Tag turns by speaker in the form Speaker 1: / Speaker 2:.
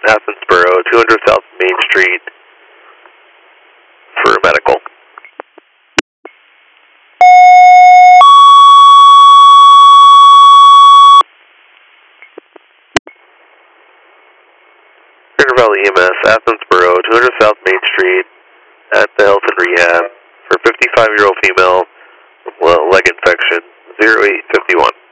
Speaker 1: Athensboro, 200 South Main Street for medical. River Valley EMS, Athensboro, 200 South Main Street at the Hilton Rehab for 55-year-old female, leg infection, 0851.